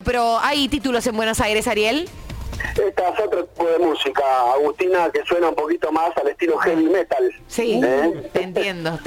pero hay títulos en Buenos Aires, Ariel. Esta es otro tipo de música, Agustina, que suena un poquito más al estilo heavy metal. Sí, te entiendo.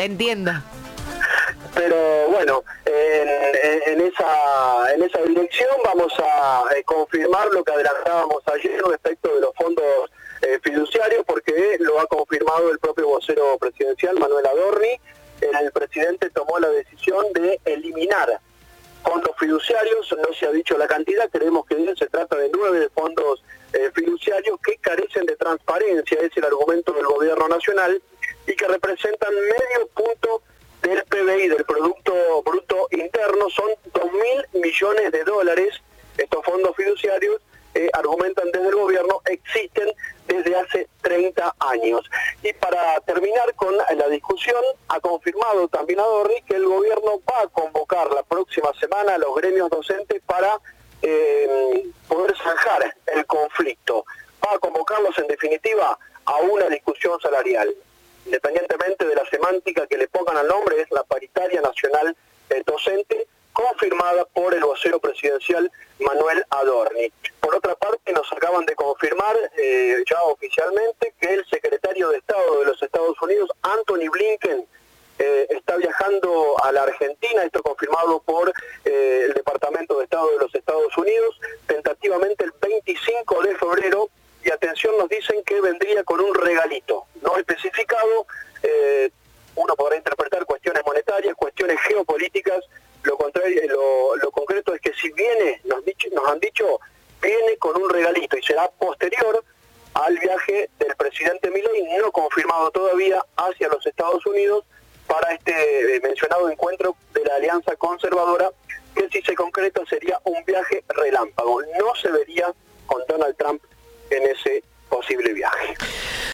Pero bueno, en esa dirección vamos a confirmar lo que adelantábamos ayer respecto de los fondos fiduciarios, porque lo ha confirmado el propio vocero presidencial, Manuel Adorni. El presidente tomó la decisión de eliminar fondos fiduciarios, no se ha dicho la cantidad, creemos que bien se trata de 9 fondos fiduciarios que carecen de transparencia, es el argumento del gobierno nacional, y que representan medio punto del PBI, del Producto Bruto Interno. Son 2.000 millones de dólares. Estos fondos fiduciarios, argumentan desde el gobierno, existen desde hace 30 años. Y para terminar con la discusión, ha confirmado también Adorni que el gobierno va a convocar la próxima semana a los gremios docentes para poder zanjar el conflicto. Va a convocarlos, en definitiva, a una discusión salarial. Independientemente de la semántica que le pongan al nombre, es la paritaria nacional docente, confirmada por el vocero presidencial Manuel Adorni. Por otra parte, nos acaban de confirmar ya oficialmente que el secretario de Estado de los Estados Unidos, Anthony Blinken, está viajando a la Argentina, esto confirmado por el Departamento de Estado de los Estados Unidos, tentativamente el 25 de febrero, y atención, nos dicen que vendría con un regalito, no especificado. Uno podrá interpretar cuestiones monetarias, cuestiones geopolíticas. Lo contrario, lo concreto es que si viene, nos han dicho, viene con un regalito y será posterior al viaje del presidente Milei, no confirmado todavía, hacia los Estados Unidos para este mencionado encuentro de la Alianza Conservadora, que si se concreta sería un viaje relámpago. No se vería con Donald Trump en ese posible viaje.